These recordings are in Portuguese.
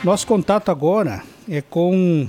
Nosso contato agora é com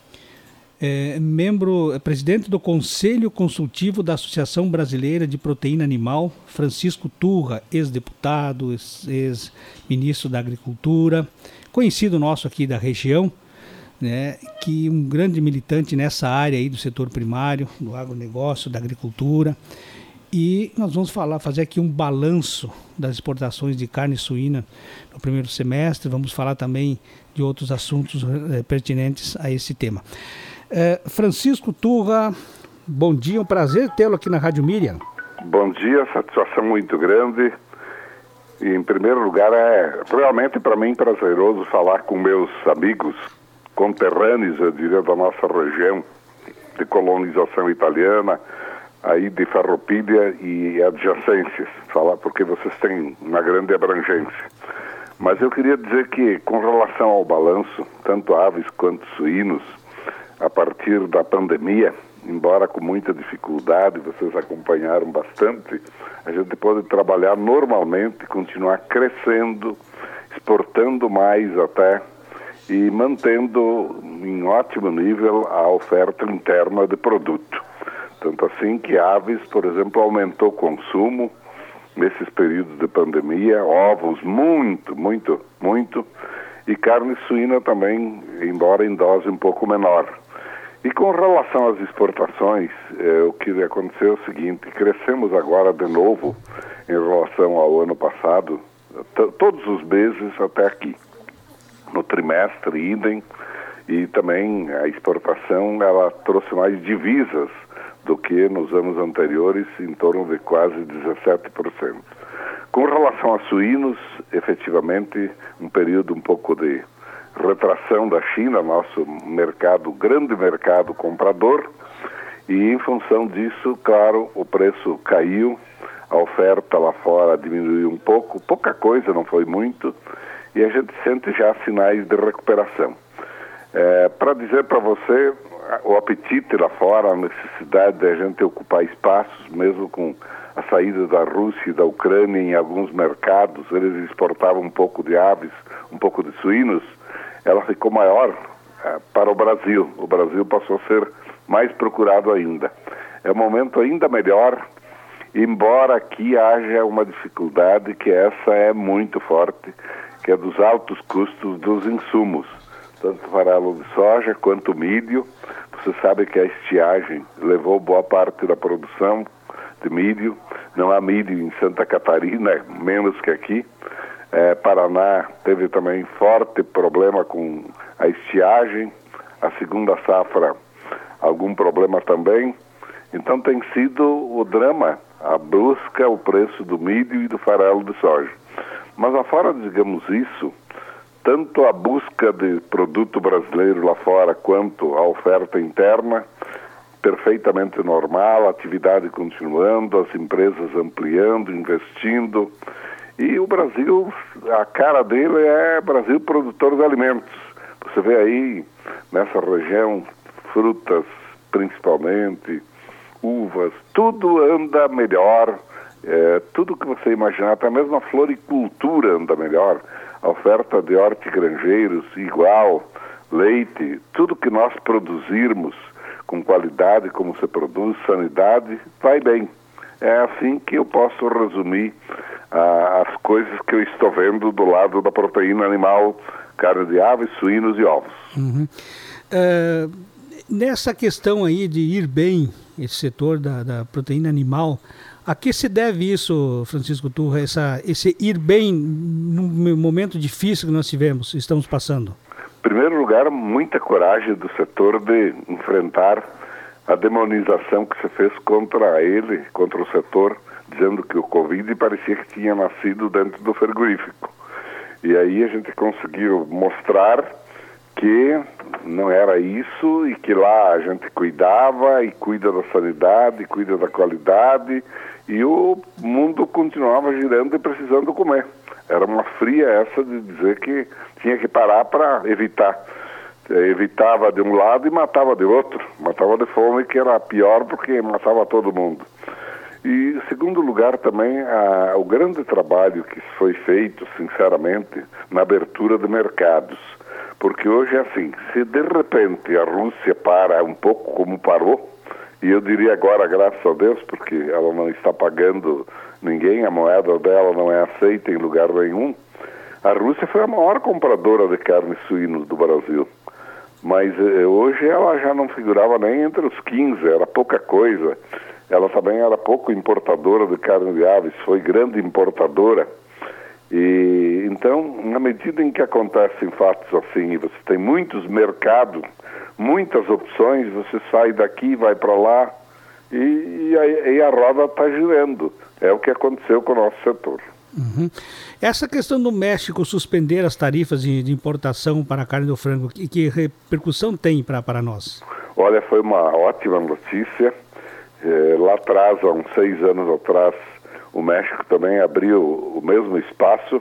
presidente do Conselho Consultivo da Associação Brasileira de Proteína Animal, Francisco Turra, ex-deputado, ex-ministro da Agricultura, conhecido nosso aqui da região, né, que um grande militante nessa área aí do setor primário, do agronegócio, da agricultura. E nós vamos fazer aqui um balanço das exportações de carne suína no primeiro semestre. Vamos falar também de outros assuntos pertinentes a esse tema. Francisco Turra, bom dia, um prazer tê-lo aqui na Rádio Miriam. Bom dia, satisfação muito grande. E, em primeiro lugar, é realmente para mim prazeroso falar com meus amigos conterrâneos, eu diria, da nossa região de colonização italiana, aí de Farroupilha e adjacências, falar porque vocês têm uma grande abrangência. Mas eu queria dizer que, com relação ao balanço, tanto aves quanto suínos, a partir da pandemia, embora com muita dificuldade, vocês acompanharam bastante, a gente pode trabalhar normalmente, continuar crescendo, exportando mais até, e mantendo em ótimo nível a oferta interna de produto. Tanto assim que aves, por exemplo, aumentou o consumo nesses períodos de pandemia, ovos muito, e carne suína também, embora em dose um pouco menor. E com relação às exportações, o que aconteceu é o seguinte: crescemos agora de novo em relação ao ano passado, todos os meses até aqui. No trimestre, idem, e também a exportação, ela trouxe mais divisas do que nos anos anteriores, em torno de quase 17%. Com relação a suínos, efetivamente, um período um pouco de retração da China, nosso mercado, grande mercado comprador, e em função disso, claro, o preço caiu, a oferta lá fora diminuiu um pouco, pouca coisa, não foi muito, e a gente sente já sinais de recuperação. Para dizer para você, o apetite lá fora, a necessidade de a gente ocupar espaços, mesmo com a saída da Rússia e da Ucrânia em alguns mercados, eles exportavam um pouco de aves, um pouco de suínos, ela ficou maior para o Brasil. O Brasil passou a ser mais procurado ainda. É um momento ainda melhor, embora aqui haja uma dificuldade, que essa é muito forte, que é dos altos custos dos insumos, tanto farelo de soja quanto milho. Você sabe que a estiagem levou boa parte da produção de milho. Não há milho em Santa Catarina, menos que aqui. Paraná teve também forte problema com a estiagem. A segunda safra, algum problema também. Então tem sido o drama, a busca, o preço do milho e do farelo de soja. Mas afora, digamos isso, tanto a busca de produto brasileiro lá fora quanto a oferta interna, perfeitamente normal, a atividade continuando, as empresas ampliando, investindo. E o Brasil, a cara dele é Brasil produtor de alimentos. Você vê aí, nessa região, frutas principalmente, uvas, tudo anda melhor. Tudo que você imaginar, até mesmo a floricultura anda melhor, a oferta de hortigranjeiros igual, leite, tudo que nós produzirmos com qualidade, como se produz, sanidade, vai bem. É assim que eu posso resumir as coisas que eu estou vendo do lado da proteína animal, carne de aves, suínos e ovos. Uhum. Nessa questão aí de ir bem, esse setor da proteína animal, a que se deve isso, Francisco Turra, esse ir bem num momento difícil que nós estamos passando? Em primeiro lugar, muita coragem do setor de enfrentar a demonização que se fez contra ele, contra o setor, dizendo que o Covid parecia que tinha nascido dentro do frigorífico. E aí a gente conseguiu mostrar que não era isso e que lá a gente cuidava e cuida da sanidade, cuida da qualidade, e o mundo continuava girando e precisando comer. Era uma fria essa de dizer que tinha que parar para evitar. Evitava de um lado e matava de outro. Matava de fome, que era pior porque matava todo mundo. E, em segundo lugar, também o grande trabalho que foi feito, sinceramente, na abertura de mercados. Porque hoje é assim, se de repente a Rússia para um pouco como parou, e eu diria agora, graças a Deus, porque ela não está pagando ninguém, a moeda dela não é aceita em lugar nenhum, a Rússia foi a maior compradora de carne suína do Brasil. Mas hoje ela já não figurava nem entre os 15, era pouca coisa. Ela também era pouco importadora de carne de aves, foi grande importadora. E então, na medida em que acontecem fatos assim, e você tem muitos mercados, muitas opções, você sai daqui, vai para lá, e a roda está girando. É o que aconteceu com o nosso setor. Uhum. Essa questão do México suspender as tarifas de importação para a carne do frango, que repercussão tem para nós? Olha, foi uma ótima notícia. Lá atrás, há uns 6 anos atrás, o México também abriu o mesmo espaço,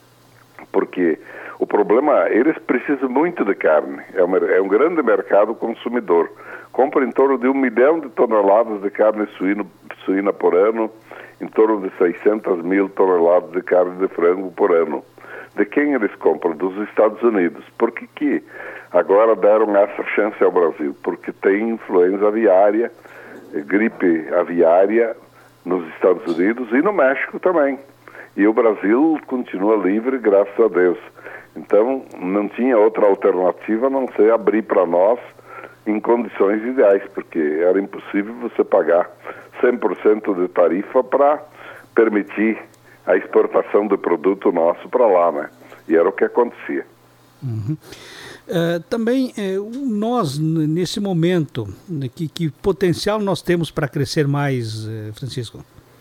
porque o problema, eles precisam muito de carne. É um grande mercado consumidor. Compra em torno de 1 milhão de toneladas de carne suína por ano, em torno de 600 mil toneladas de carne de frango por ano. De quem eles compram? Dos Estados Unidos. Por que agora deram essa chance ao Brasil? Porque tem influenza aviária, gripe aviária nos Estados Unidos e no México também. E o Brasil continua livre, graças a Deus. Então, não tinha outra alternativa a não ser abrir para nós em condições ideais, porque era impossível você pagar 100% de tarifa para permitir a exportação do produto nosso para lá, né? E era o que acontecia. Uhum. Também nós, nesse momento, que potencial nós temos para crescer mais, Francisco?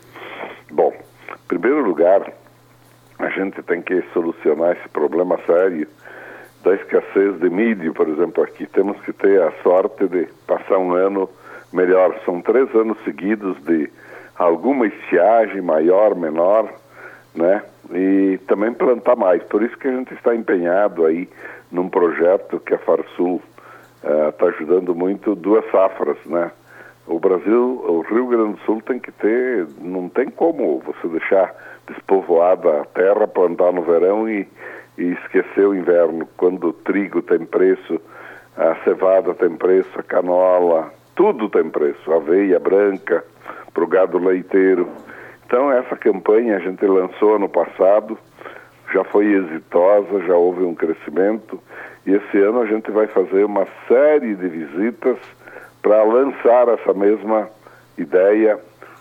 Bom, em primeiro lugar, a gente tem que solucionar esse problema sério da escassez de milho, por exemplo, aqui. Temos que ter a sorte de passar um ano melhor. São 3 anos seguidos de alguma estiagem, maior, menor, né? E também plantar mais. Por isso que a gente está empenhado aí num projeto que a Farsul está ajudando muito, 2 safras, né? O Brasil, o Rio Grande do Sul tem que ter, não tem como você deixar despovoada a terra, plantar no verão e esquecer o inverno, quando o trigo tem preço, a cevada tem preço, a canola, tudo tem preço, a aveia branca para o gado leiteiro. Então essa campanha a gente lançou ano passado, já foi exitosa, já houve um crescimento, e esse ano a gente vai fazer uma série de visitas para lançar essa mesma ideia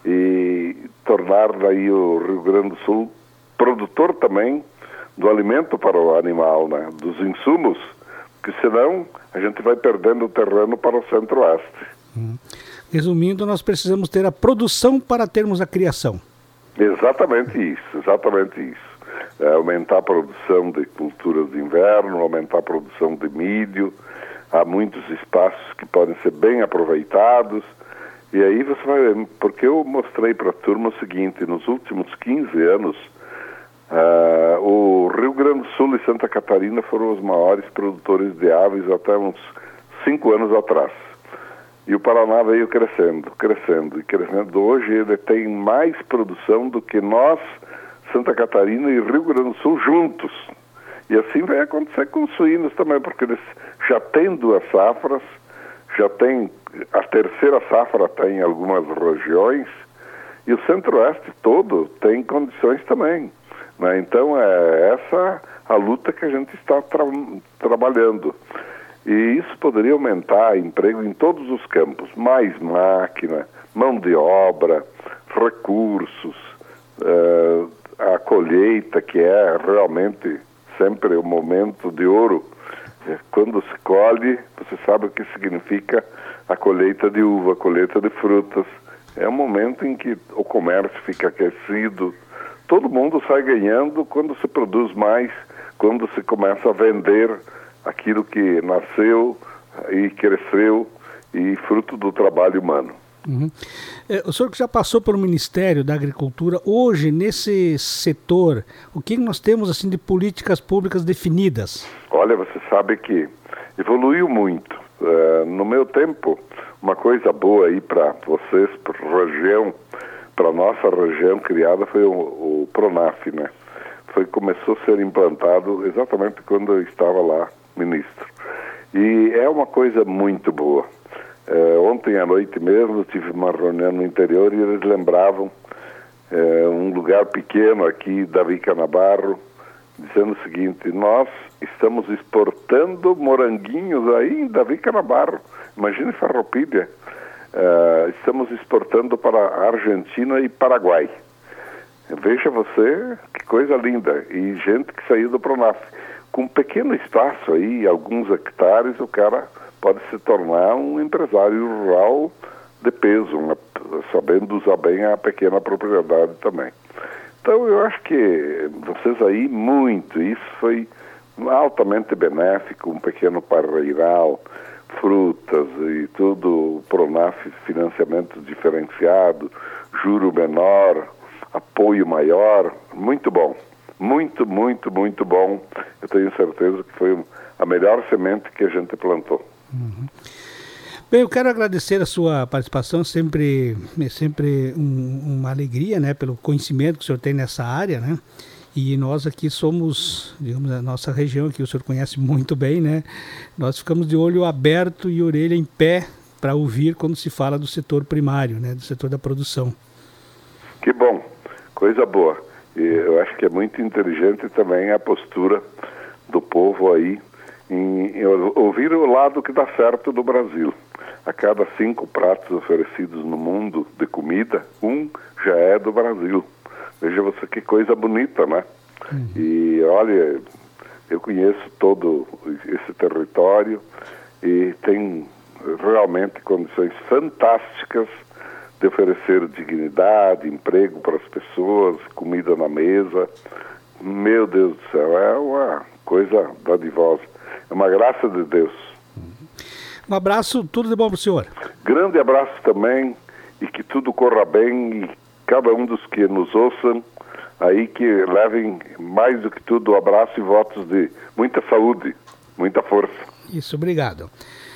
e tornar daí o Rio Grande do Sul produtor também do alimento para o animal, né? Dos insumos, porque senão a gente vai perdendo o terreno para o centro-oeste. Resumindo, nós precisamos ter a produção para termos a criação. Exatamente isso. Aumentar a produção de culturas de inverno, aumentar a produção de milho. Há muitos espaços que podem ser bem aproveitados. E aí você vai ver, porque eu mostrei para a turma o seguinte: nos últimos 15 anos, o Rio Grande do Sul e Santa Catarina foram os maiores produtores de aves até uns 5 anos atrás. E o Paraná veio crescendo. Hoje ele tem mais produção do que nós, Santa Catarina e Rio Grande do Sul juntos. E assim vai acontecer com os suínos também, porque eles já têm 2 safras, já tem a 3ª safra tem em algumas regiões, e o centro-oeste todo tem condições também, né? Então é essa a luta que a gente está trabalhando. E isso poderia aumentar emprego em todos os campos, mais máquina, mão de obra, recursos, a colheita, que é realmente sempre o momento de ouro. Quando se colhe, você sabe o que significa a colheita de uva, a colheita de frutas. É um momento em que o comércio fica aquecido, todo mundo sai ganhando quando se produz mais, quando se começa a vender aquilo que nasceu e cresceu e fruto do trabalho humano. Uhum. O senhor que já passou pelo Ministério da Agricultura, hoje nesse setor, o que nós temos assim de políticas públicas definidas? Olha, você sabe que evoluiu muito. No meu tempo, uma coisa boa aí para vocês, para a região, para a nossa região criada, foi o Pronaf, né? Começou a ser implantado exatamente quando eu estava lá ministro. E é uma coisa muito boa. Ontem à noite mesmo tive uma reunião no interior e eles lembravam um lugar pequeno aqui, Davi Canabarro, dizendo o seguinte: nós estamos exportando moranguinhos aí em Davi Canabarro. Imagine Farroupilha. Estamos exportando para a Argentina e Paraguai. Veja você, que coisa linda. E gente que saiu do Pronaf. Com um pequeno espaço aí, alguns hectares, o cara pode se tornar um empresário rural de peso, sabendo usar bem a pequena propriedade também. Então eu acho que vocês aí, isso foi altamente benéfico, um pequeno parreiral, frutas e tudo, Pronaf, financiamento diferenciado, juro menor, apoio maior, muito bom. Muito, muito, muito bom. Eu tenho certeza que foi a melhor semente que a gente plantou. Uhum. Bem, eu quero agradecer a sua participação, é sempre uma alegria, né, pelo conhecimento que o senhor tem nessa área, né? E nós aqui somos, digamos, a nossa região que o senhor conhece muito bem, né? Nós ficamos de olho aberto e orelha em pé para ouvir quando se fala do setor primário, né, do setor da produção. Que bom, coisa boa. E eu acho que é muito inteligente também a postura do povo aí em ouvir o lado que dá certo do Brasil. A cada 5 pratos oferecidos no mundo de comida, 1 já é do Brasil. Veja você que coisa bonita, né? E olha, eu conheço todo esse território e tem realmente condições fantásticas de oferecer dignidade, emprego para as pessoas, comida na mesa. Meu Deus do céu, é uma coisa dadivosa. É uma graça de Deus. Um abraço, tudo de bom para o senhor. Grande abraço também, e que tudo corra bem, e cada um dos que nos ouçam aí que levem mais do que tudo abraço e votos de muita saúde, muita força. Isso, obrigado.